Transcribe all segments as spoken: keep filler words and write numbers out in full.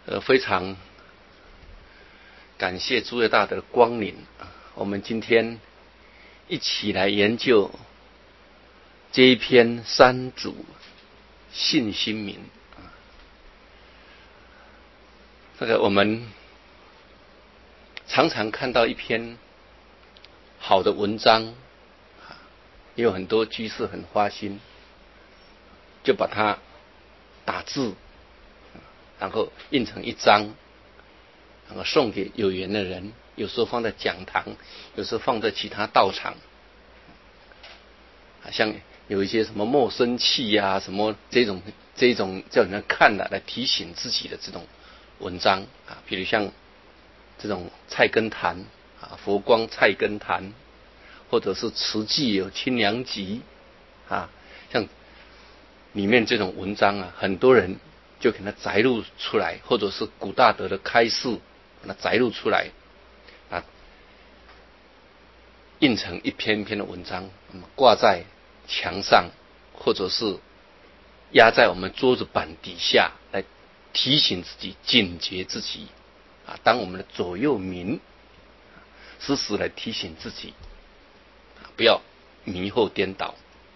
呃，非常感谢诸位大德的光临。我们今天一起来研究这一篇三祖信心铭。这个我们常常看到一篇好的文章，也有很多居士很花心，就把它打字，然后印成一张，然后送给有缘的人，有时候放在讲堂，有时候放在其他道场，像有一些什么莫生气呀、啊，什么这种这种叫人看了来提醒自己的这种文章啊，比如像这种菜根谭啊，佛光菜根谭，或者是慈济有清凉集啊，像里面这种文章啊，很多人就给它摘录出来，或者是古大德的开示，把它摘录出来啊，印成一篇一篇的文章，挂在墙上，或者是压在我们桌子板底下，来提醒自己、警觉自己啊，当我们的左右铭，时时来提醒自己，不要迷惑颠倒。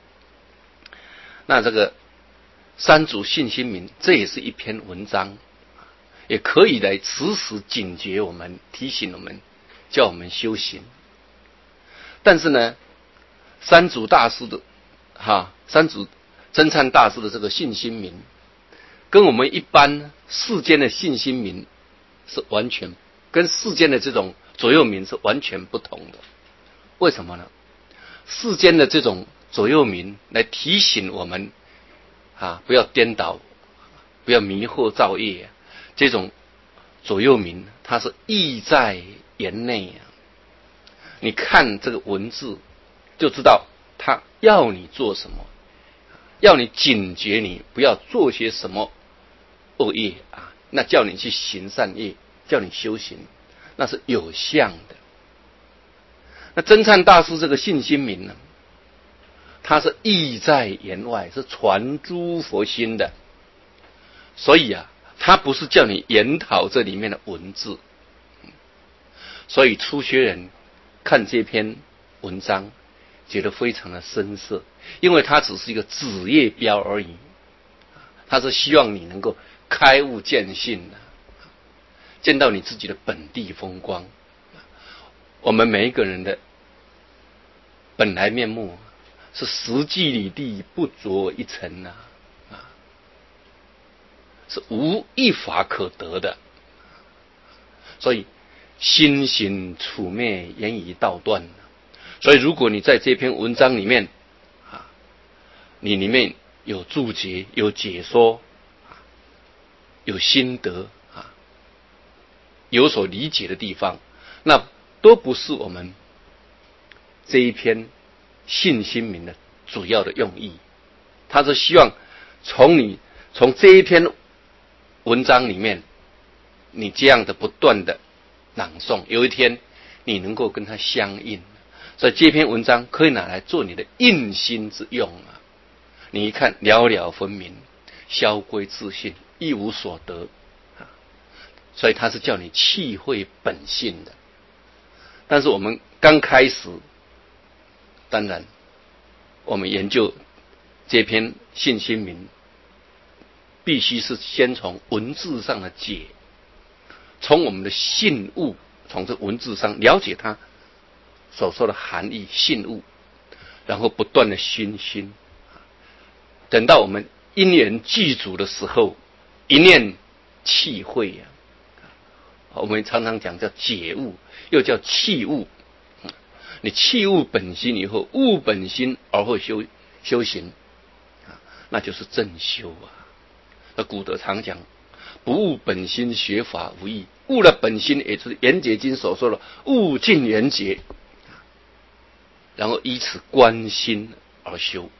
那这个三祖信心铭，这也是一篇文章，也可以来时时警觉我们，提醒我们，叫我们修行。但是呢，三祖大师的哈，三祖真禅大师的这个信心铭，跟我们一般世间的信心铭是完全，跟世间的这种左右铭是完全不同的。为什么呢？世间的这种左右铭来提醒我们啊，不要颠倒，不要迷惑造业。这种左右铭，它是意在言内啊。你看这个文字，就知道他要你做什么，要你警觉你不要做些什么恶业啊，那叫你去行善业，叫你修行，那是有相的。那真禅大师这个信心铭呢，它是意在言外，是传诸佛心的，所以啊，它不是叫你研讨这里面的文字。所以初学人看这篇文章，觉得非常的生涩，因为它只是一个子业标而已，它是希望你能够开悟见性的，见到你自己的本地风光。我们每一个人的本来面目是实际里地不着一尘呐、啊，是无一法可得的。所以心行处灭，言语道断。所以如果你在这篇文章里面啊，你里面有注解、有解说、有心得啊，有所理解的地方，那都不是我们这一篇信心铭的主要的用意。他是希望从你从这一篇文章里面，你这样的不断的朗诵，有一天你能够跟它相应。所以这篇文章可以拿来做你的印心之用啊！你一看了了分明，消归自信，一无所得啊！所以它是叫你契会本性的。但是我们刚开始，当然我们研究这篇信心铭，必须是先从文字上的解，从我们的信悟，从这文字上了解它所说的含义信悟，然后不断的熏心，等到我们因缘具足的时候，一念契会啊，我们常常讲叫解悟，又叫契悟。你契悟本心以后，悟本心而后修修行啊，那就是正修啊。那古德常讲，不悟本心学法无益，悟了本心，也就是圆觉经所说的悟尽圆觉，然后依此观心而修，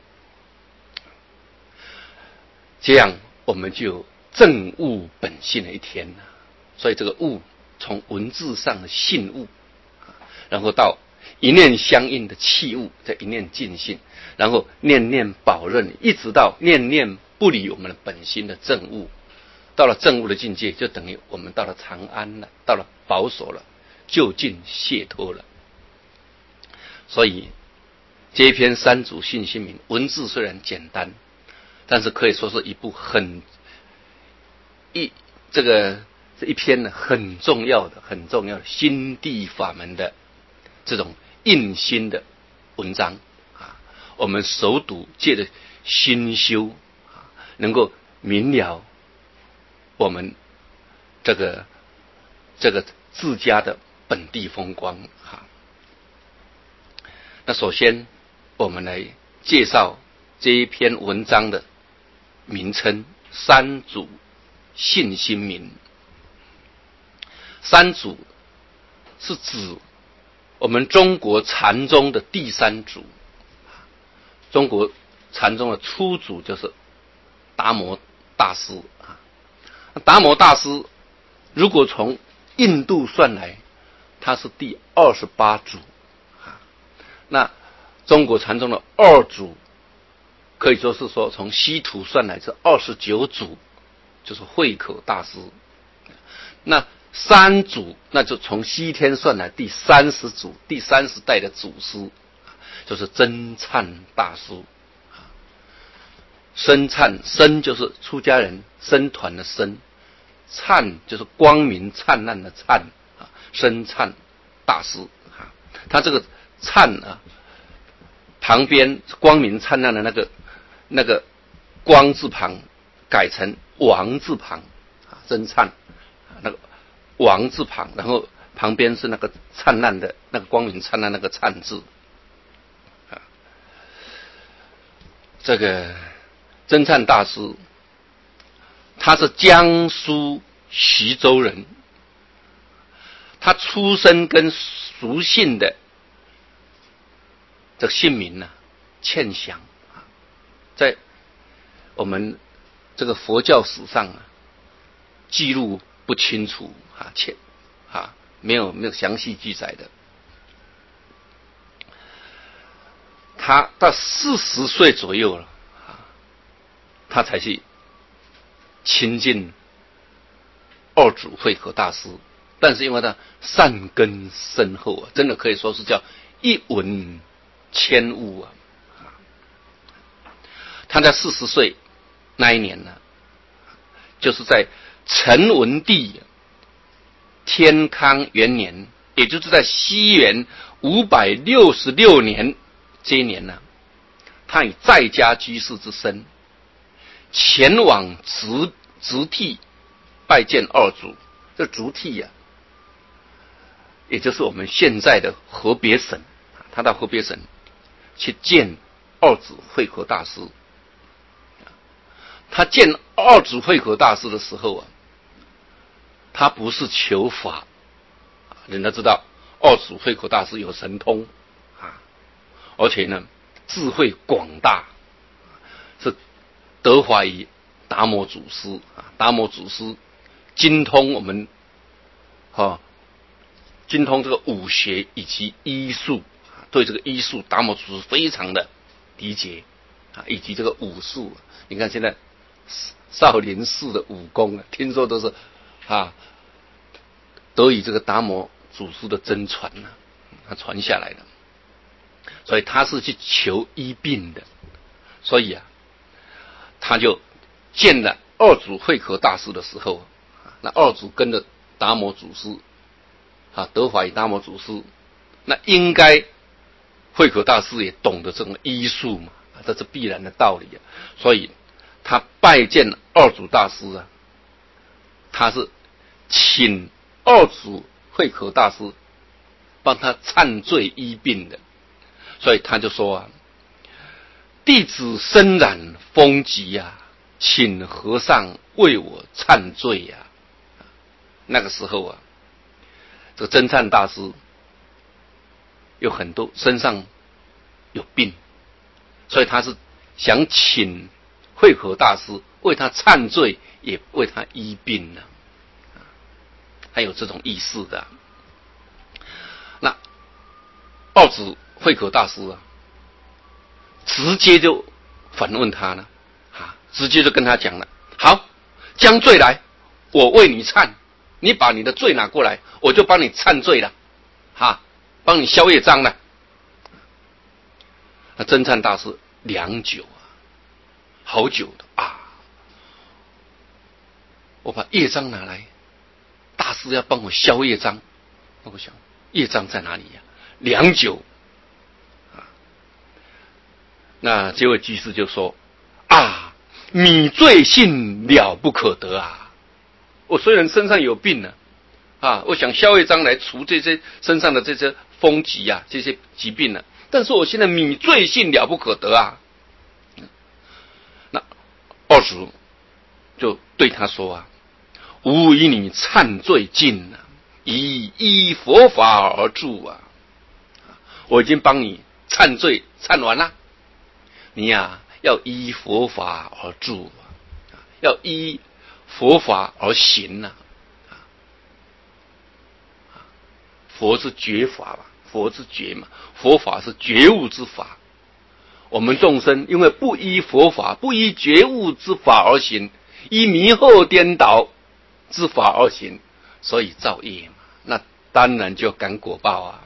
这样我们就有正悟本性的一天了。所以这个悟从文字上的信悟，然后到一念相应的契悟，再一念尽性，然后念念保任，一直到念念不离我们的本心的正悟到了证悟的境界，就等于我们到了长安了，到了保守了，就近解脱了。所以这一篇三祖信心铭文字虽然简单，但是可以说是一部很一这个这一篇呢很重要的很重要的心地法门的这种印心的文章啊。我们熟读，借着心修啊，能够明了我们这个这个自家的本地风光啊。那首先我们来介绍这一篇文章的名称：三祖信心铭。三祖是指我们中国禅宗的第三祖。中国禅宗的初祖就是达摩大师啊。达摩大师如果从印度算来，他是第二十八祖啊。那中国禅宗的二祖，可以说是说从西土算来是二十九祖，就是慧可大师。那三祖，那就从西天算来第三十祖，第三十代的祖师，就是僧璨大师。僧璨，僧就是出家人僧团的僧，璨就是光明灿烂的灿啊，僧璨大师啊。他这个璨啊，旁边光明灿烂的那个那个光字旁改成王字旁啊，僧璨那个王字旁，然后旁边是那个灿烂的那个光明灿烂那个灿字啊。这个僧璨大师他是江苏徐州人，他出生跟俗姓的这个姓名呢欠祥啊，在我们这个佛教史上啊记录不清楚啊，欠啊没有没有详细记载的。他到四十岁左右了啊，他才去亲近二祖慧可大师，但是因为他善根深厚啊，真的可以说是叫一闻千悟啊。他在四十岁那一年呢，就是在陈文帝天康元年，也就是在西元五百六十六年这一年呢，他以在家居士之身前往直直隶拜见二祖。这直隶呀、啊，也就是我们现在的河北省，他到河北省去见二祖慧可大师。他见二祖慧可大师的时候啊，他不是求法，人家知道二祖慧可大师有神通啊，而且呢智慧广大，是得法于达摩祖师啊。达摩祖师精通我们啊，精通这个武学以及医术，对这个医术达摩祖师非常的理解啊，以及这个武术。你看现在少林寺的武功啊，听说都是啊得以这个达摩祖师的真传呢、啊，他传下来的。所以他是去求医病的，所以啊，他就见了二祖慧可大师的时候，那二祖跟着达摩祖师啊，得法于达摩祖师，那应该慧可大师也懂得这种医术嘛，这是必然的道理啊。所以他拜见二祖大师啊，他是请二祖慧可大师帮他忏罪医病的。所以他就说啊，弟子身染风疾啊，请和尚为我忏罪呀、啊。那个时候啊，这个僧璨大师有很多身上有病，所以他是想请慧可大师为他忏罪，也为他医病呢、啊，还有这种意思的、啊。那二祖慧可大师啊，直接就反问他呢，啊，直接就跟他讲了：好， 将罪来，我为你忏。你把你的罪拿过来，我就帮你忏罪了，哈，帮你消业障了。那真忏大师良久啊，好久的啊，我把业障拿来，大师要帮我消业障。那我想业障在哪里呀、啊？良久啊，那这位居士就说啊，米罪性了不可得啊。我虽然身上有病呢、啊，啊，我想消业障来除这些身上的这些风疾啊，这些疾病呢、啊，但是我现在米罪性了不可得啊。那二祖就对他说啊，吾以你忏罪尽啊，以依佛法而住啊，我已经帮你忏罪忏完了，你呀、啊、要依佛法而住啊，要依佛法而行呐、啊。佛是觉法嘛，佛是觉嘛，佛法是觉悟之法。我们众生因为不依佛法，不依觉悟之法而行，依迷惑颠倒之法而行，所以造业嘛，那当然就感果报啊。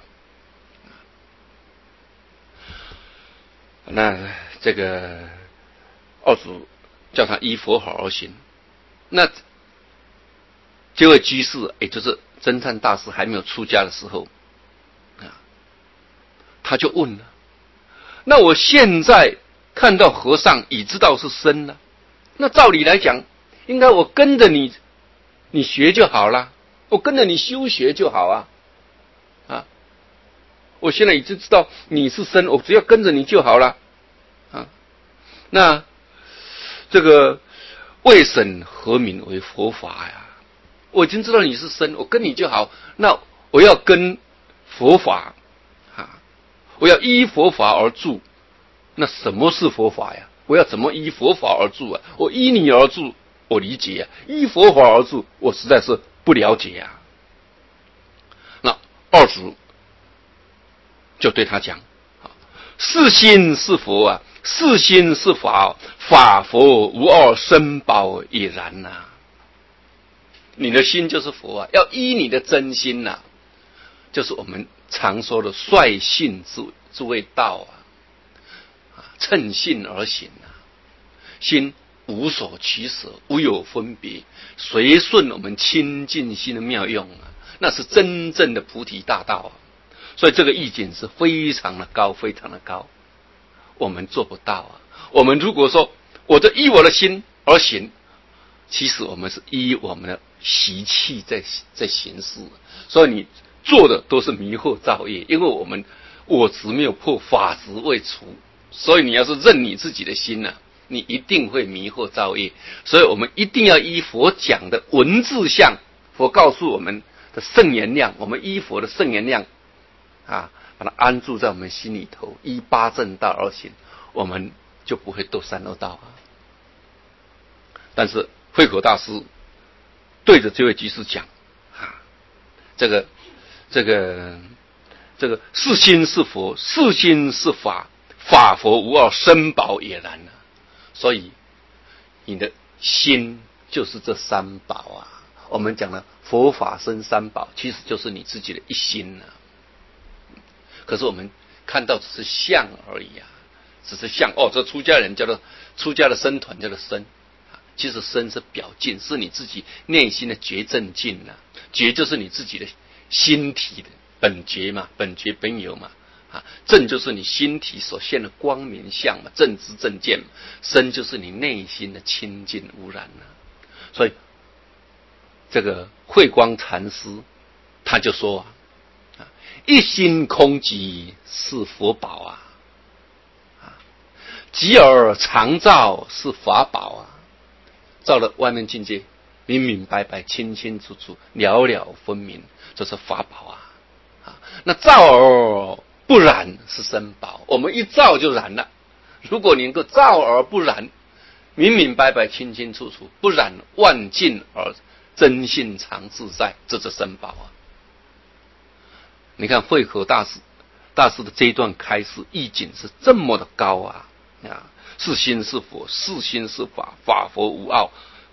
那这个二祖叫他依佛法而行，那这位居士，也就是真忏大师还没有出家的时候啊，他就问了：那我现在看到和尚已知道是身了，那照理来讲，应该我跟着你，你学就好了，我跟着你修学就好啊，啊，我现在已经知道你是身，我只要跟着你就好了，啊，那这个未审何名为佛法呀？我已经知道你是身，我跟你就好，那我要跟佛法啊，我要依佛法而住。那什么是佛法呀？我要怎么依佛法而住啊？我依你而住，我理解啊；依佛法而住，我实在是不了解啊。那二祖就对他讲：是心是佛啊，是心是法，法佛无二，身宝也然呐、啊。你的心就是佛啊，要依你的真心呐、啊，就是我们常说的率性之之谓道啊，啊，趁性而行啊，心无所取舍，无有分别，随顺我们清净心的妙用啊，那是真正的菩提大道啊。所以这个意境是非常的高，非常的高，我们做不到啊。我们如果说我就依我的心而行，其实我们是依我们的习气在在行事，所以你做的都是迷惑造业，因为我们我执没有破，法执未除，所以你要是认你自己的心呢、啊，你一定会迷惑造业。所以我们一定要依佛讲的文字相，佛告诉我们的圣言量，我们依佛的圣言量啊，把它安住在我们心里头，依八正道而行，我们就不会堕三恶道啊。但是慧口大师对着这位居士讲啊，这个这个这个是心是佛，是心是法，法佛无二，身宝也然啊。所以你的心就是这三宝啊。我们讲的佛法僧三宝，其实就是你自己的一心啊。可是我们看到只是相而已啊，只是相哦。这出家人叫做出家的僧团叫做身。其实身是表境，是你自己内心的觉正境啊。觉就是你自己的心体的本觉嘛，本觉本有嘛。啊，正就是你心体所现的光明相嘛，正知正见嘛。身就是你内心的清净无染啊。所以这个慧光禅师他就说啊，一心空寂是佛宝啊，啊，寂而常照是法宝啊。照了外面境界，明明白白、清清楚楚、了了分明，这是法宝啊！啊，那照而不染是身宝。我们一照就染了。如果能够照而不染，明明白白、清清楚楚，不染万境而真性常自在，这是身宝啊！你看慧口大师大师的这一段开示意境是这么的高啊！啊，是心是佛，是心是法，法佛无二，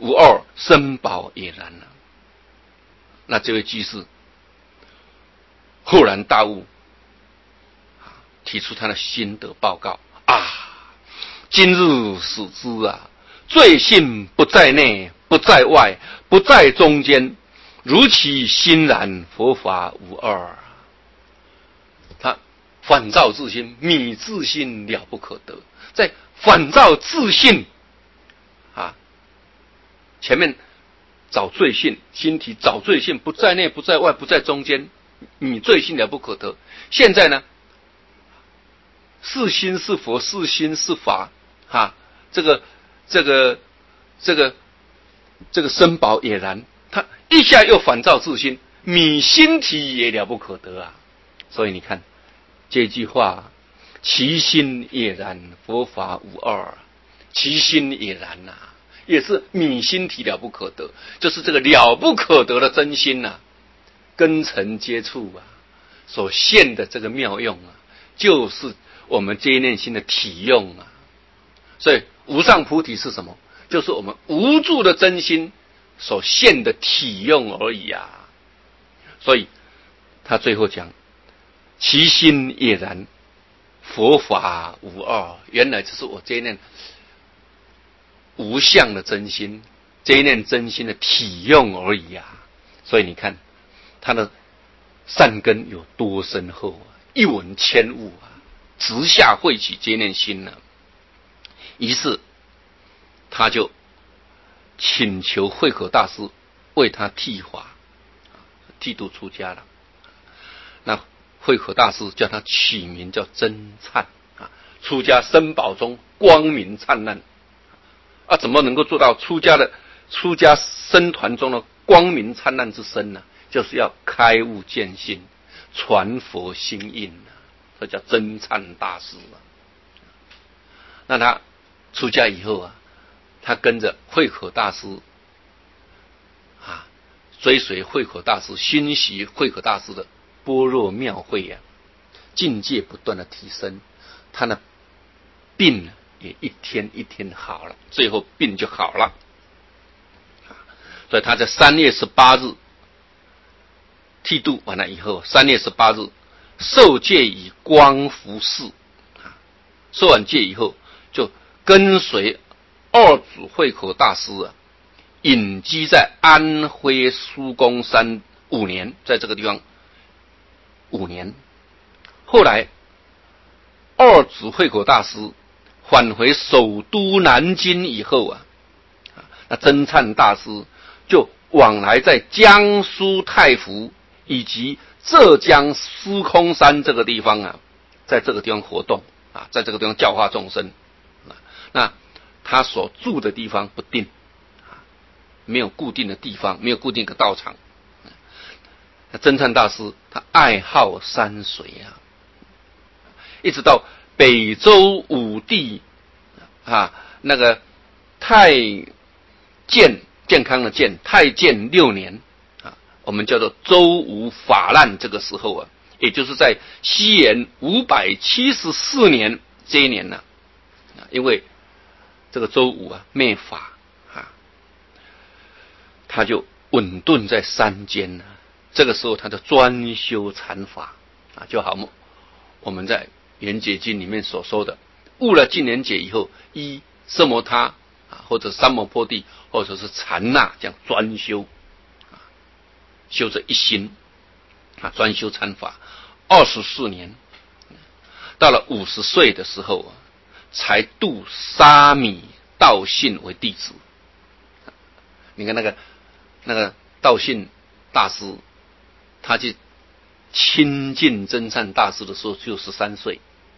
无二，身宝也然了。那这位居士豁然大悟，提出他的心得报告啊！今日始知啊，罪性不在内，不在外，不在中间，如其欣然，佛法无二。他反照自心，迷自心，了不可得。在反照自性啊，前面找罪性，心体找罪性，不在内，不在外，不在中间，迷罪性了不可得。现在呢，是心是佛，是心是法，哈，这个这个这个这个身宝也然，他一下又反照自心，迷心体也了不可得啊！所以你看这句话，其心也然，佛法无二，其心也然呐、啊，也是迷心体了不可得，就是这个了不可得的真心呐、啊，根尘接触啊，所现的这个妙用啊，就是我们接念心的体用啊。所以无上菩提是什么？就是我们无住的真心所现的体用而已啊。所以他最后讲，其心也然，佛法无二。原来这是我这一念无相的真心，这一念真心的体用而已啊。所以你看他的善根有多深厚啊，一闻千悟啊，直下慧起这一念心呢、啊。于是他就请求慧可大师为他剃发，剃度出家了。那慧可大师叫他取名叫真灿啊，出家身宝中光明灿烂啊，怎么能够做到出家的出家僧团中的光明灿烂之身呢？就是要开悟见性，传佛心印啊，这叫真灿大师啊。那他出家以后啊，他跟着慧可大师啊，追随慧可大师，熏习慧可大师的般若妙慧啊，境界不断的提升，他的病呢也一天一天好了，最后病就好了。所以他在三月十八日剃度完了以后，三月十八日受戒以光福寺啊，受完戒以后就跟随二祖慧可大师啊，隐居在安徽苏公山五年，在这个地方五年。后来二祖慧可大师返回首都南京以后啊，那真灿大师就往来在江苏太湖以及浙江司空山这个地方啊，在这个地方活动啊，在这个地方教化众生。那他所住的地方不定，没有固定的地方，没有固定的道场。那真灿大师他爱好山水啊，一直到北周武帝啊，那个太建健康的健太建六年啊，我们叫做周武法难，这个时候啊，也就是在西元五百七十四年这一年呢、啊，因为这个周武啊灭法啊，他就稳顿在山间呢、啊。这个时候他就专修禅法啊，就好我们在圆觉经里面所说的，悟了净圆觉以后，依奢摩他啊，或者三摩波地，或者是禅那，这样专修啊，修这一心啊，专修禅法二十四年，到了五十岁的时候啊，才度沙弥道信为弟子。你看那个那个道信大师，他去亲近真善大师的时候就十三岁，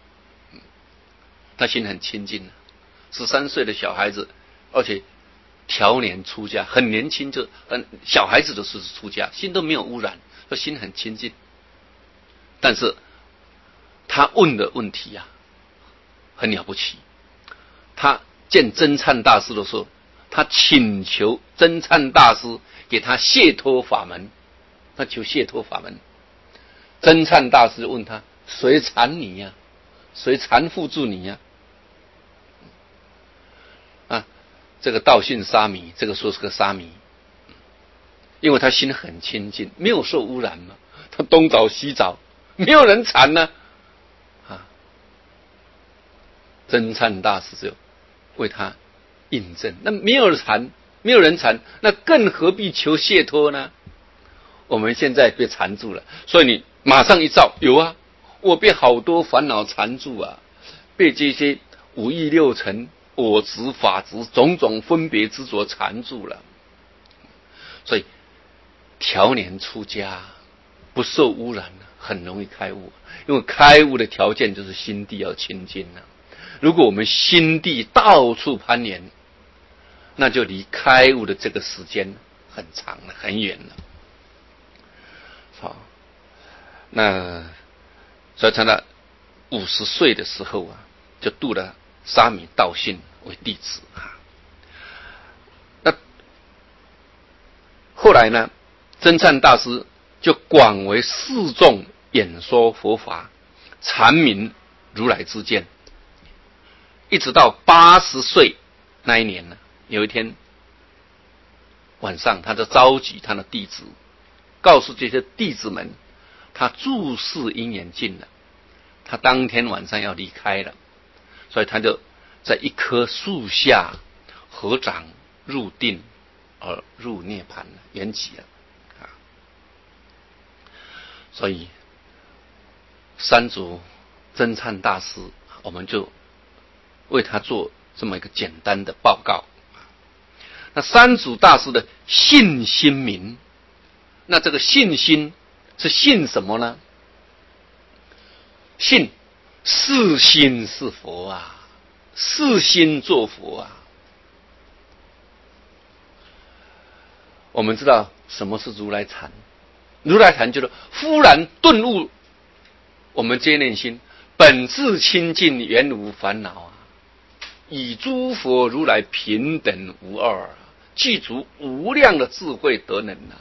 他心很亲近，十三岁的小孩子，而且调年出家，很年轻就很小孩子的时候出家，心都没有污染，他心很亲近。但是他问的问题啊，很了不起。他见真灿大师的时候，他请求真灿大师给他解脱法门，他求解脱法门。真灿大师问他：谁缠你呀、啊？谁缠缚住你呀、啊？啊， 这个道信沙弥，这个说是个沙弥，因为他心很清净，没有受污染嘛，他东找西找，没有人缠呢、啊，啊，真忏大师就为他印证，那没有人缠，没有人缠，那更何必求解脱呢？我们现在被缠住了，所以你马上一照，有啊，我被好多烦恼缠住啊，被这些五欲六尘、我执、法执、种种分别执着缠住了。所以调年出家，不受污染，很容易开悟。因为开悟的条件就是心地要清净了。如果我们心地到处攀岩，那就离开悟的这个时间很长了，很远了。好，那所以他到五十岁的时候啊，就度了沙弥道信为弟子啊。那后来呢，真忏大师就广为示众演说佛法，阐明如来之见，一直到八十岁那一年呢，有一天晚上，他就召集他的弟子，告诉这些弟子们，他注释因缘尽了，他当天晚上要离开了，所以他就在一棵树下合掌入定而入涅槃了，圆寂了啊。所以三祖真忏大师，我们就为他做这么一个简单的报告。那三祖大师的信心明，那这个信心是信什么呢？信是心是佛啊，是心做佛啊。我们知道什么是如来禅？如来禅就是忽然顿悟，我们皆念心本自清净，原无烦恼啊，以诸佛如来平等无二啊，具足无量的智慧德能啊。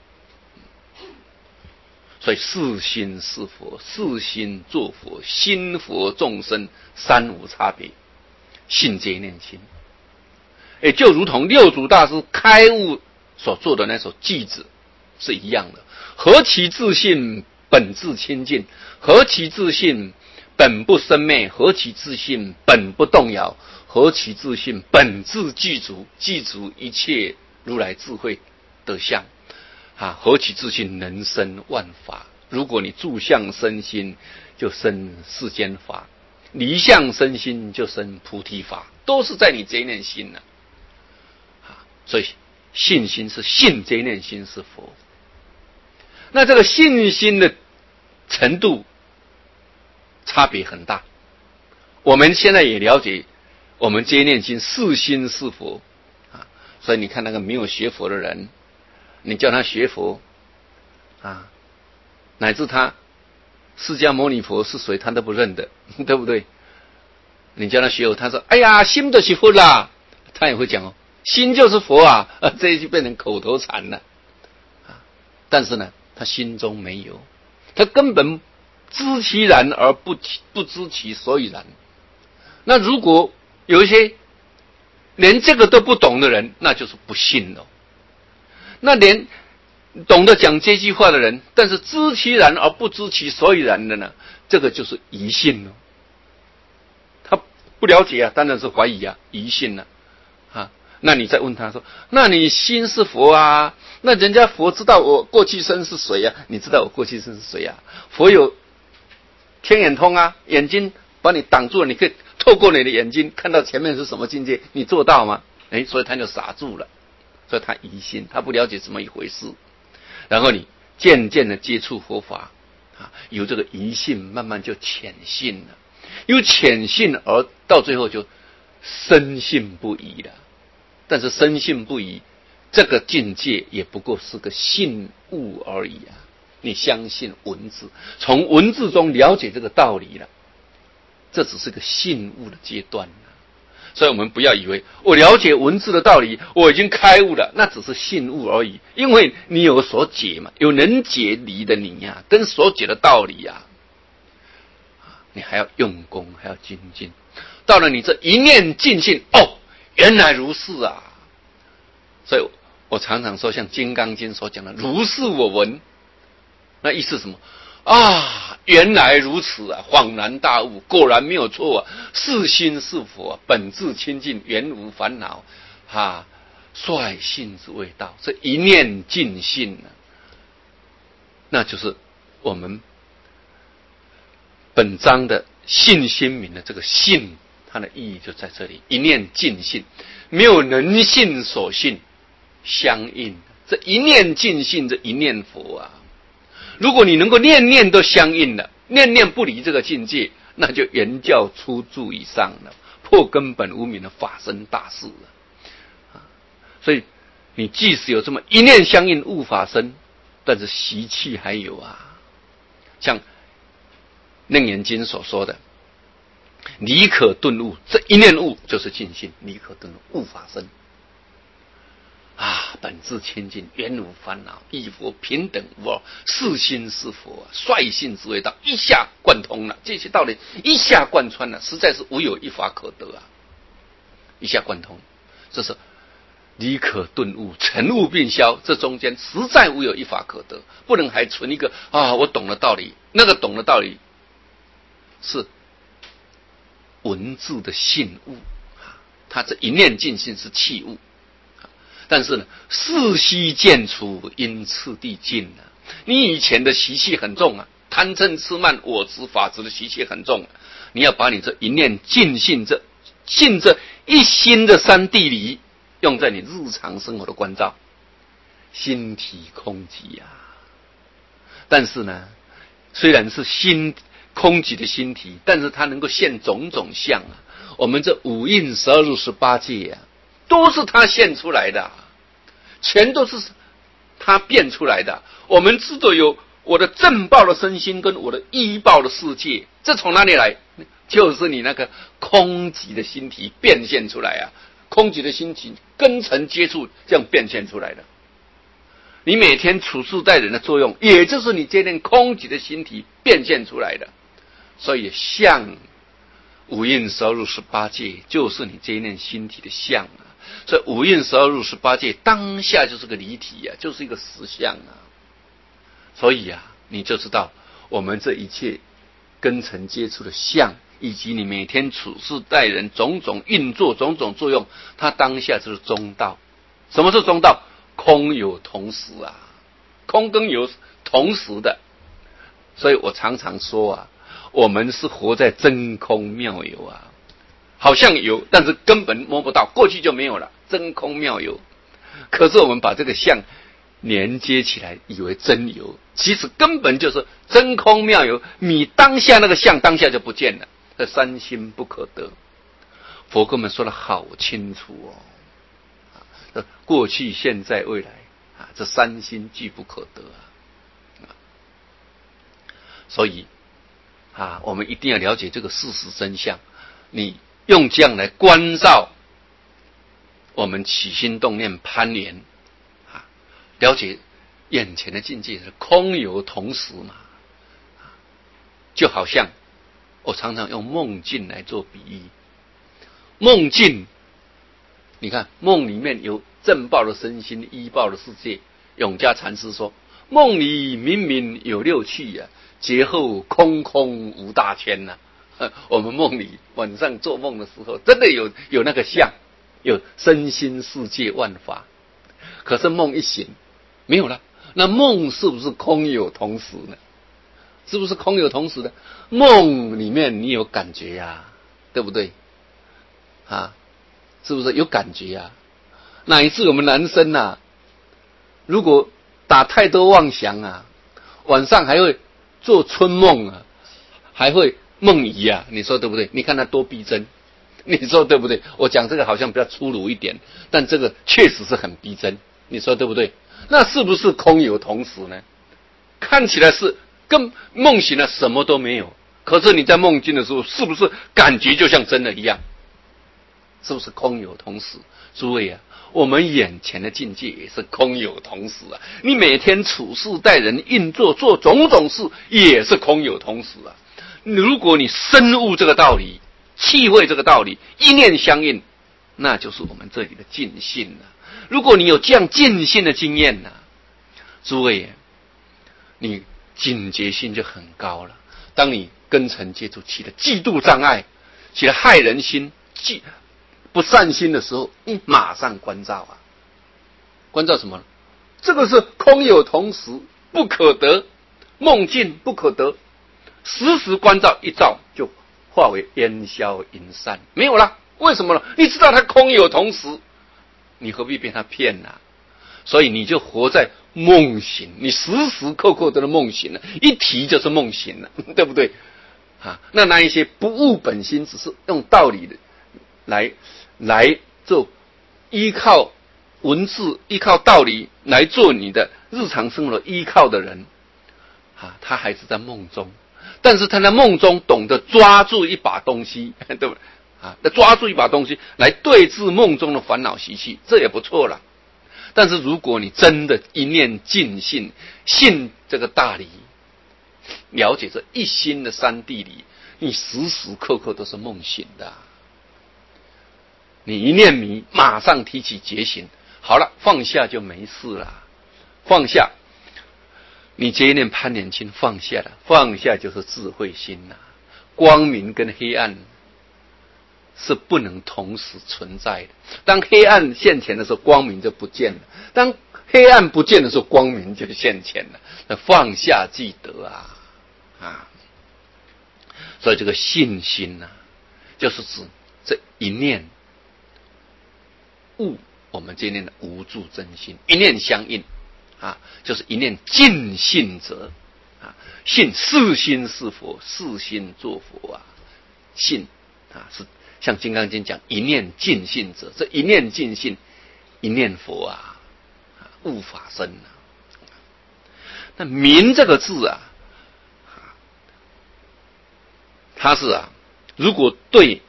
所以是心是佛，是心作佛，心佛众生三无差别，信皆念心。也就如同六祖大师开悟所做的那首偈子是一样的。何其自信本自清净，何其自信本不生灭，何其自信本不动摇，何其自信本自具足，具足一切如来智慧德相啊！何其自信能生万法。如果你住相生心，就生世间法；离相生心，就生菩提法，都是在你这一念心呢、啊。所以信心是信这一念心是佛。那这个信心的程度差别很大。我们现在也了解，我们这一念心是心是佛啊。所以你看那个没有学佛的人，你叫他学佛啊，乃至他释迦牟尼佛是谁他都不认得，对不对？你叫他学佛，他说哎呀心就是佛啦，他也会讲哦，心就是佛啊，啊这就变成口头禅了啊。但是呢，他心中没有，他根本知其然而不不知其所以然。那如果有一些连这个都不懂的人，那就是不信了。那连懂得讲这句话的人，但是知其然而不知其所以然的呢，这个就是疑信了。他不了解啊，当然是怀疑啊，疑信了啊。那你再问他说，那你心是佛啊，那人家佛知道我过去生是谁啊？你知道我过去生是谁啊？佛有天眼通啊，眼睛把你挡住了，你可以透过你的眼睛看到前面是什么境界，你做到吗？哎，所以他就傻住了，所以他疑心，他不了解怎么一回事。然后你渐渐的接触佛法啊，有这个疑信，慢慢就浅信了，由浅信而到最后就深信不疑了。但是深信不疑这个境界也不过是个信悟而已啊。你相信文字，从文字中了解这个道理了，这只是个信悟的阶段了。所以我们不要以为我了解文字的道理，我已经开悟了，那只是信悟而已。因为你有所解嘛，有能解理的你呀、啊，跟所解的道理呀、啊，你还要用功，还要精进。到了你这一念尽性，哦， 原来如是啊！所以我常常说，像《金刚经》所讲的“如是我闻”，那意思是什么啊？原来如此啊！恍然大悟，果然没有错啊！是心是佛、啊，本自清净，原无烦恼，哈、啊，率性之谓道。这一念尽性呢、啊，那就是我们本章的信心明的这个信。它的意义就在这里，一念尽性，没有人性所信相应，这一念尽性，这一念佛啊！如果你能够念念都相应了，念念不离这个境界，那就原教初住以上了，破根本无明的法身大事了。所以你即使有这么一念相应悟法身，但是习气还有啊，像楞严经所说的。离可顿悟，这一念悟就是尽性，离可顿悟，悟法身啊，本自清净，原无烦恼，亦佛平等无二，是心是佛、啊，率性之谓道，一下贯通了这些道理，一下贯穿了，实在是无有一法可得啊！一下贯通，这是离可顿悟，成悟并消，这中间实在无有一法可得，不能还存一个啊，我懂了道理，那个懂了道理是。文字的信物，他这一念尽性是器物，但是呢，世悉渐除，因次第尽了。你以前的习气很重啊，贪嗔痴慢我执法执的习气很重、啊，你要把你这一念尽性这信这一心的三谛理，用在你日常生活的关照，心体空寂啊。但是呢，虽然是心。空寂的心体，但是它能够现种种相啊！我们这五蕴十二入十八界啊，都是它现出来的、啊，全都是它变出来的。我们知道有我的正报的身心跟我的依报的世界，这从哪里来？就是你那个空寂的心体变现出来啊！空寂的心体跟尘接触，这样变现出来的。你每天处事待人的作用，也就是你这念空寂的心体变现出来的。所以相五蕴十二入十八界，就是你这一念心体的相啊。所以五蕴十二入十八界当下就是个离体啊，就是一个实相啊。所以啊，你就知道我们这一切根尘接触的相，以及你每天处事待人种种运作种种作用，它当下就是中道。什么是中道？空有同时啊，空跟有同时的。所以我常常说啊，我们是活在真空妙有啊，好像有，但是根本摸不到，过去就没有了，真空妙有。可是我们把这个相连接起来，以为真有，其实根本就是真空妙有。你当下那个相，当下就不见了，这三心不可得。佛跟我们说的好清楚哦，过去、现在、未来啊，这三心俱不可得啊。所以啊，我们一定要了解这个事实真相。你用这样来关照我们起心动念攀缘啊，了解眼前的境界是空有同时嘛。就好像我常常用梦境来做比喻，梦境，你看梦里面有正报的身心，依报的世界。永嘉禅师说，梦里明明有六趣啊，劫后空空无大千呐、啊。我们梦里晚上做梦的时候，真的有有那个相，有身心世界万法。可是梦一醒，没有了。那梦是不是空有同时呢？是不是空有同时的？梦里面你有感觉呀、啊，对不对？啊，是不是有感觉呀、啊？乃至我们男生呐、啊，如果打太多妄想啊，晚上还会做春梦啊，还会梦遗啊，你说对不对？你看他多逼真，你说对不对？我讲这个好像比较粗鲁一点，但这个确实是很逼真，你说对不对？那是不是空有同时呢？看起来是跟梦醒了什么都没有，可是你在梦境的时候，是不是感觉就像真的一样？是不是空有同时？诸位啊，我们眼前的境界也是空有同时啊！你每天处事待人运作做种种事，也是空有同时啊！如果你深悟这个道理，体会这个道理，一念相应， 那就是我们这里的尽信了。如果你有这样尽信的经验呢，诸位，你警觉性就很高了。当你跟尘接触起了嫉妒障碍，起了害人心、嫉不善心的时候，你马上关照啊！关照什么？这个是空有同时，不可得；梦境不可得。时时关照，一照就化为烟消云散，没有了。为什么呢？你知道它空有同时，你何必被它骗呢、啊？所以你就活在梦醒，你时时刻刻都是梦醒了，一提就是梦醒了，对不对？啊，那那一些不悟本心，只是用道理的来来做，依靠文字、依靠道理来做你的日常生活依靠的人，啊，他还是在梦中，但是他在梦中懂得抓住一把东西，对不对？啊，抓住一把东西来对治梦中的烦恼习气，这也不错了。但是如果你真的一念尽信，信这个大理，了解这一心的三谛理，你时时刻刻都是梦醒的、啊。你一念迷，马上提起觉醒，好了，放下就没事了。放下，你这一念攀缘心放下了，放下就是智慧心了、啊。光明跟黑暗是不能同时存在的。当黑暗现前的时候，光明就不见了；当黑暗不见的时候，光明就现前了。那放下即得啊啊！所以这个信心呢、啊，就是指这一念悟我们这念的无住真心，一念相应啊，就是一念尽信者啊，信是心是佛，是心作佛啊，信啊是。像《金刚经》讲一念尽信者，这一念尽信，一念佛啊，悟法身啊。那明这个字啊，它是啊，如果对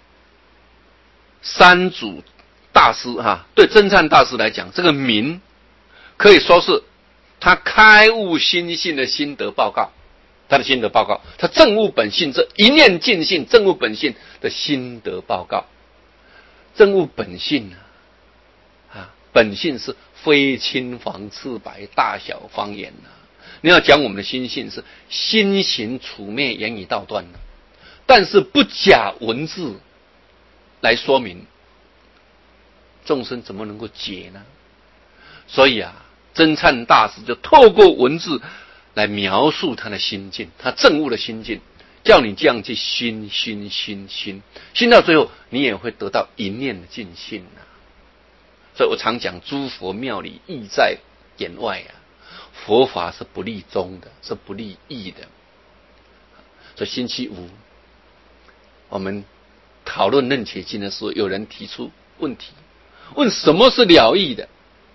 三祖大师哈、啊，对真禅大师来讲，这个明可以说是他开悟心性的心得报告。他的心得报告，他证悟本性，这一念尽性证悟本性的心得报告。证悟本性啊，啊，本性是非青黄赤白大小方言啊。你要讲我们的心性是心行处灭言语道断的，但是不假文字来说明，众生怎么能够解呢？所以啊，真禅大师就透过文字来描述他的心境，他证悟的心境，叫你这样去心心心心心到最后，你也会得到一念的尽性啊。所以我常讲，诸佛妙理意在言外啊，佛法是不立宗的，是不立义的。所以星期五我们讨论楞伽经的时候，有人提出问题，问什么是了义的？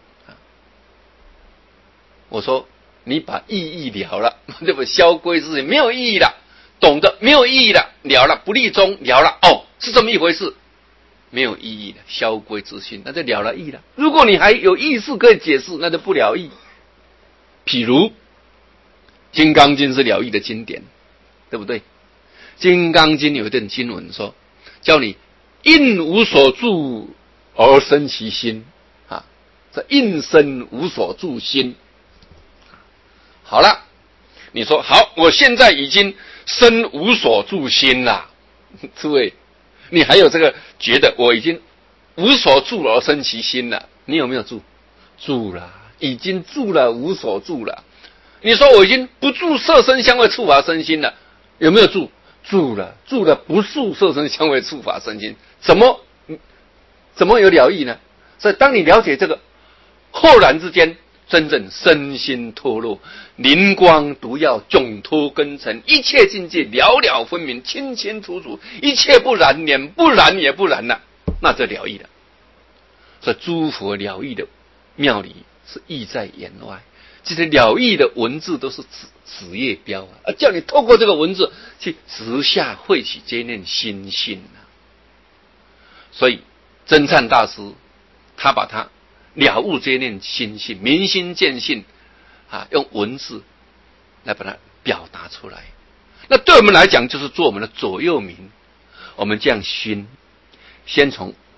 我说，你把意义了了，对不？消归之没有意义了，懂得没有意义了，了了，不立宗了了，哦，是这么一回事，没有意义了，消归之心，那就了了义了。如果你还有意识可以解释，那就不了义。譬如《金刚经》是了义的经典，对不对？《金刚经》有一段经文说，叫你应无所住而生其心啊，这应生无所住心。好了，你说好，我现在已经生无所住心了，诸位，你还有这个觉得我已经无所住而生其心了？你有没有住？住了，已经住了，无所住了。你说我已经不住色身香味触法身心了，有没有住？住了，住了，不住色身香味触法身心，怎么怎么有了义呢？所以当你了解这个，豁然之间，真正身心脱落，灵光毒药迥脱根尘，一切境界了了分明，清清楚楚，一切不染，连不染也不染了，那就了义了。所以诸佛了义的妙理是意在言外，这些了义的文字都是指指业标啊，而叫你透过这个文字去直下汇起这念心性啊。所以真禅大师他把他了悟这念心性，明心见性啊，用文字来把它表达出来。那对我们来讲，就是做我们的左右铭。我们这样熏，先从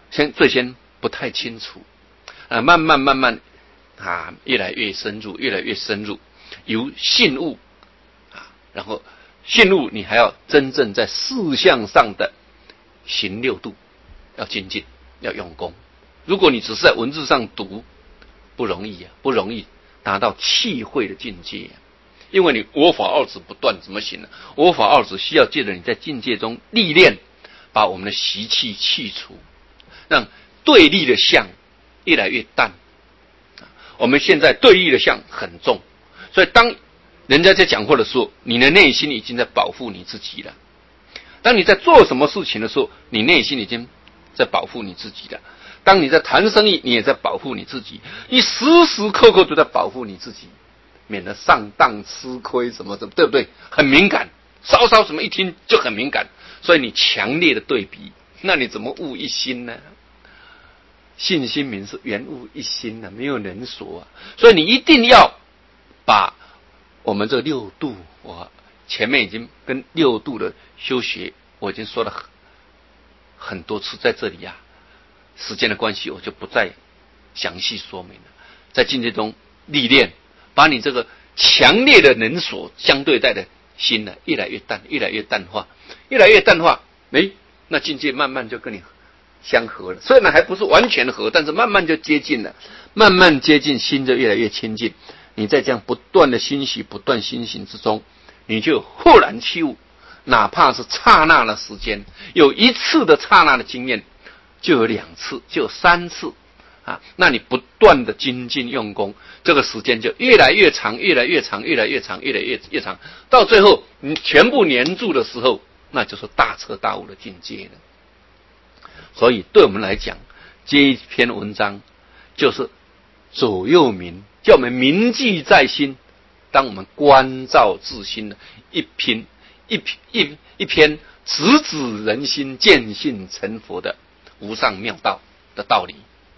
先最先不太清楚，啊，慢慢慢慢啊，越来越深入，越来越深入，由信悟啊，然后信悟你还要真正在事项上的行六度，要精进，要用功。如果你只是在文字上读，不容易啊，不容易达到契会的境界啊。因为你我法二执不断，怎么行呢？我法二执需要借着你在境界中历练，把我们的习气去除，让对立的相越来越淡。我们现在对立的相很重，所以当人家在讲话的时候，你的内心已经在保护你自己了。当你在做什么事情的时候，你内心已经在保护你自己了。当你在谈生意，你也在保护你自己，你时时刻刻都在保护你自己，免得上当吃亏什么的，对不对？很敏感，稍稍什么一听就很敏感，所以你强烈的对比，那你怎么悟一心呢？信心明是圆悟一心的、啊，没有人所啊，所以你一定要把我们这六度，我前面已经跟六度的修学，我已经说了很很多次，在这里啊，时间的关系，我就不再详细说明了。在境界中历练，把你这个强烈的人所相对待的心呢，越来越淡，越来越淡化，越来越淡化，哎，那境界慢慢就跟你相合了。虽然还不是完全合，但是慢慢就接近了，慢慢接近，心就越来越亲近。你在这样不断的欣喜、不断欣喜之中，你就豁然起悟，哪怕是刹那的时间，有一次的刹那的经验，就有两次，就有三次啊。那你不断的精进用功，这个时间就越来越长，越来越长，越来越长，越来越越长，到最后你全部黏住的时候，那就是大彻大悟的境界了。所以对我们来讲，这一篇文章就是左右铭，叫我们铭记在心。当我们关照自心的一篇一一一篇直指人心、见性成佛的无上妙道的道理。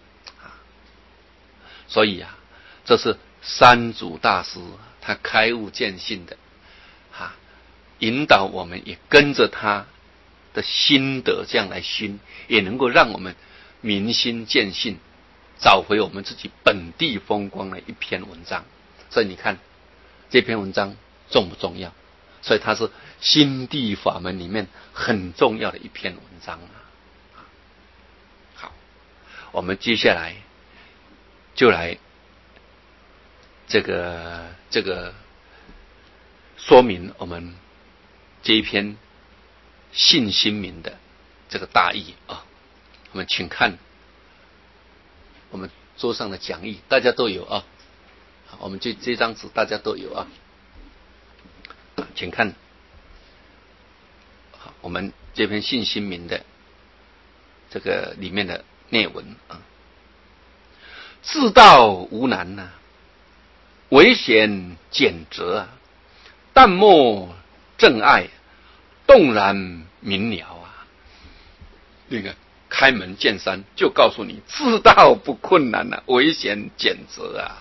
所以啊，这是三祖大师他开悟见性的啊，引导我们也跟着他的心得这样来熏，也能够让我们明心见性，找回我们自己本地风光的一篇文章。所以你看这篇文章重不重要？所以它是心地法门里面很重要的一篇文章啊。好，我们接下来就来这个这个说明我们这一篇信心铭的这个大意啊。我们请看我们桌上的讲义，大家都有啊。我们这这张纸大家都有啊，请看我们这篇信心铭的这个里面的内文啊。自道无难呐、啊，唯嫌简择啊，淡漠正爱，动然明了啊。那个开门见山就告诉你，自道不困难啊，唯嫌简择啊。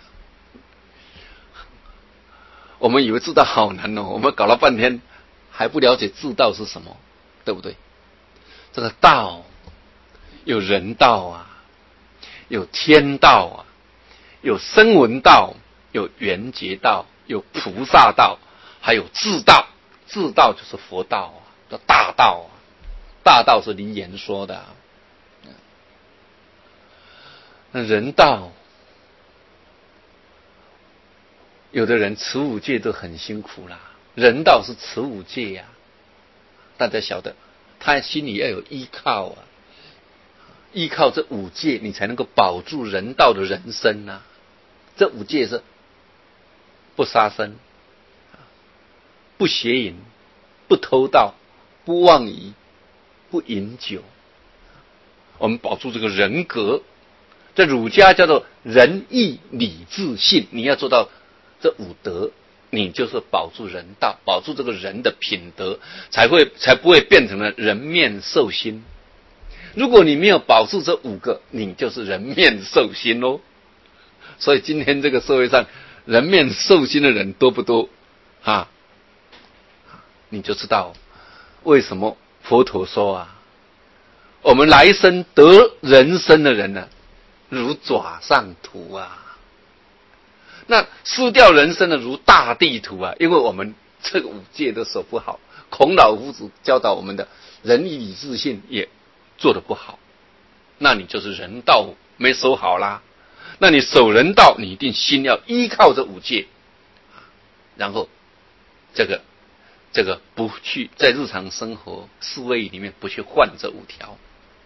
我们以为自道好难哦，我们搞了半天还不了解自道是什么，对不对？这个道有人道啊，有天道啊，有声闻道，有缘觉道，有菩萨道，还有自道。自道就是佛道啊，叫大道啊。大道是离言说的啊。那人道，有的人持五戒都很辛苦啦，人道是持五戒呀、啊，大家晓得，他心里要有依靠啊，依靠这五戒，你才能够保住人道的人生啊。这五戒是不杀生、不邪淫、不偷盗、不妄疑、不饮酒。我们保住这个人格，在儒家叫做仁义礼智信，你要做到这五德，你就是保住人道，保住这个人的品德，才会才不会变成了人面兽心。如果你没有保住这五个，你就是人面兽心哦。所以今天这个社会上人面兽心的人多不多啊？你就知道为什么佛陀说啊， 我们来生得人生的人呢，如爪上图啊。那失掉人生的如大地图啊，因为我们这个五戒都守不好，孔老夫子教导我们的仁义礼智信也做得不好，那你就是人道没守好啦。那你守人道，你一定心要依靠这五戒，然后这个这个不去在日常生活思维里面不去换这五条。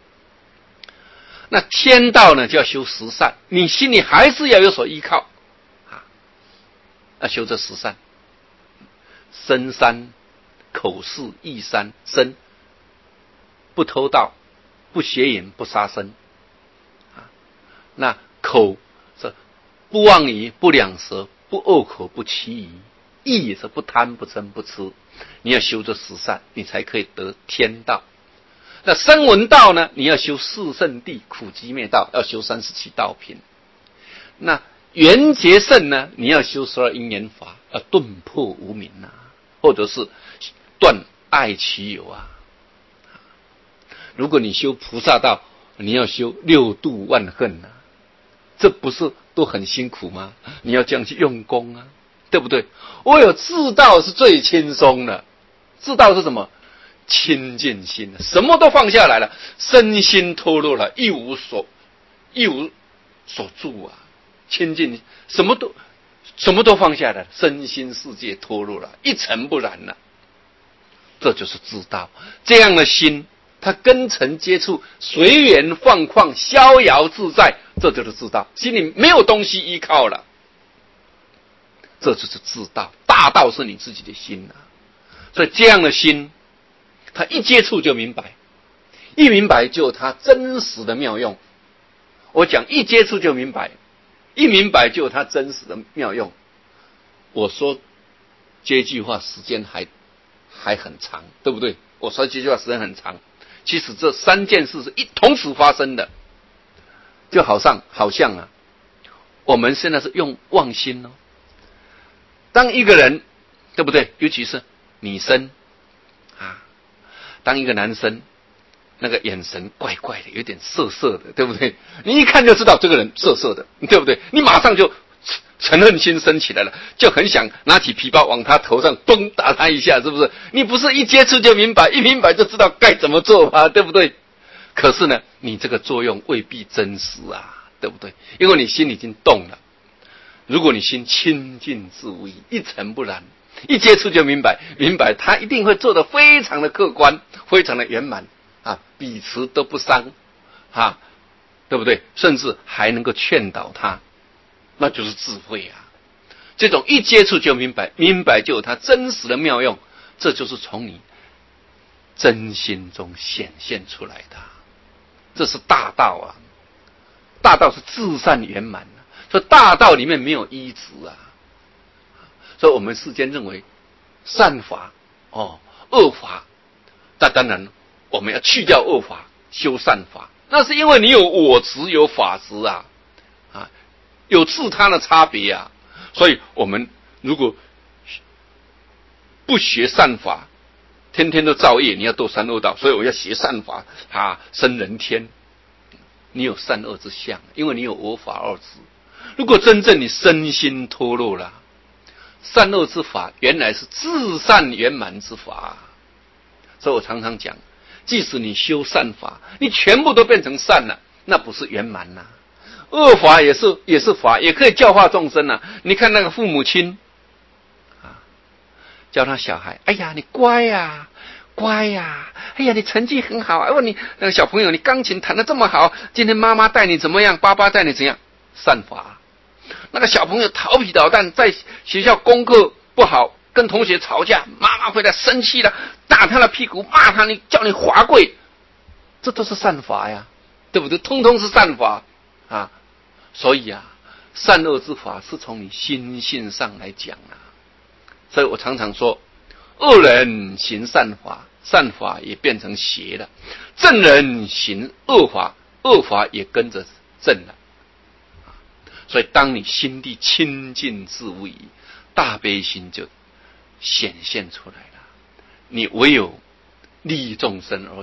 那天道呢，就要修十善，你心里还是要有所依靠啊，要修这十善，身三、口四、意三。身不偷盗、不邪淫、不杀生啊。那口是不妄语、不两舌、不恶口、不欺疑。意是不贪、不嗔、不痴。你要修这十善，你才可以得天道。那声闻道呢，你要修四圣谛、苦集灭道，要修三十七道品。那缘觉圣呢，你要修十二因缘法，要顿破无明啊，或者是断爱其有啊。如果你修菩萨道，你要修六度万恨啊，这不是都很辛苦吗？你要这样去用功啊，对不对？我有自道是最轻松的，自道是什么？清净心，什么都放下来了，身心脱落了，一无所一无所住啊，清净，什么都什么都放下来了，身心世界脱落了，一尘不染了，这就是自道。这样的心，他跟尘接触，随缘放旷，逍遥自在，这就是自道。心里没有东西依靠了，这就是自道。大道是你自己的心啊，所以这样的心，他一接触就明白，一明白就有他真实的妙用。我讲一接触就明白，一明白就有他真实的妙用。我说这句话时间还还很长，对不对？我说这句话时间很长，其实这三件事是一同时发生的，就好像好像啊，我们现在是用妄心哦。当一个人，对不对？尤其是女生啊，当一个男生那个眼神怪怪的，有点色色的，对不对？你一看就知道这个人色色的，对不对？你马上就嗔恨心生起来了，就很想拿起皮包往他头上咚打他一下，是不是？你不是一接触就明白，一明白就知道该怎么做吗？对不对？可是呢，你这个作用未必真实啊，对不对？因为你心已经动了。如果你心清净自无疑，一尘不染，一接触就明白，明白他一定会做得非常的客观，非常的圆满啊，彼此都不伤啊，对不对？甚至还能够劝导他，那就是智慧啊。这种一接触就明白，明白就有它真实的妙用，这就是从你真心中显现出来的，这是大道啊。大道是至善圆满啊，所以大道里面没有依止啊。所以我们世间认为善法哦，恶法，那当然我们要去掉恶法，修善法，那是因为你有我执有法执啊，啊，有自他的差别啊。所以我们如果不学善法，天天都造业，你要堕三恶道，所以我要学善法啊，生人天。你有善恶之相，因为你有我法二执。如果真正你身心脱落了，善恶之法原来是至善圆满之法。所以我常常讲，即使你修善法，你全部都变成善了，那不是圆满呐。恶法也是也是法，也可以教化众生啊。你看那个父母亲啊，教他小孩，哎呀，你乖呀、啊。乖呀、啊，哎呀，你成绩很好啊！问你那个小朋友，你钢琴弹得这么好，今天妈妈带你怎么样？爸爸带你怎样？善法。那个小朋友调皮捣蛋，在学校功课不好，跟同学吵架，妈妈回来生气了，打他的屁股，骂他，你叫你滑跪，这都是善法呀，对不对？通通是善法啊！所以啊，善恶之法是从你心性上来讲啊。所以我常常说，恶人行善法，善法也变成邪了；正人行恶法，恶法也跟着正了。所以当你心地清净自无疑，大悲心就显现出来了。你唯有利益众生而已啊，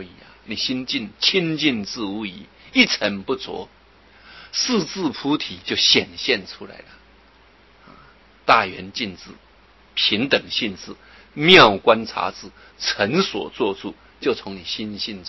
你心境清净自无疑，一尘不着，四智菩提就显现出来了。大圆镜智、平等性智、妙观察智、成所作处，就从你心性中